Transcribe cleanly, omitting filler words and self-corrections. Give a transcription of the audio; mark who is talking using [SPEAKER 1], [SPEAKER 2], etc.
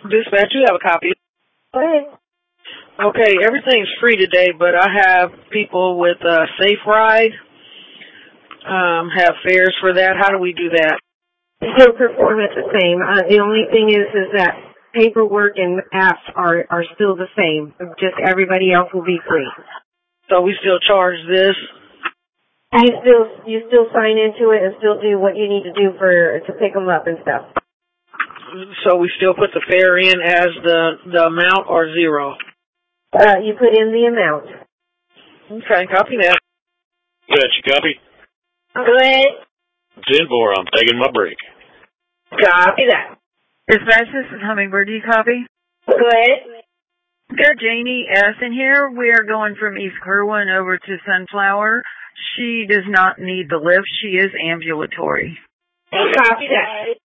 [SPEAKER 1] Dispatch, you have a copy.
[SPEAKER 2] Okay.
[SPEAKER 1] Okay, everything's free today, but I have people with Safe Ride, have fares for that. How do we do that?
[SPEAKER 2] Still perform it the same. The only thing is that paperwork and apps are still the same. Just everybody else will be free.
[SPEAKER 1] So we still charge this?
[SPEAKER 2] You still sign into it and still do what you need to do to pick them up and stuff.
[SPEAKER 1] So we still put the fare in as the amount or zero?
[SPEAKER 2] You put in the amount.
[SPEAKER 1] Okay, copy that.
[SPEAKER 3] Got you copy?
[SPEAKER 2] Go ahead.
[SPEAKER 3] 10-4, I'm taking my break.
[SPEAKER 2] Copy that.
[SPEAKER 4] Dispatch, this is Hummingbird. Do you copy?
[SPEAKER 2] Go ahead.
[SPEAKER 4] Got Janie S. in here. We are going from East Kerwin over to Sunflower. She does not need the lift. She is ambulatory.
[SPEAKER 2] Copy that.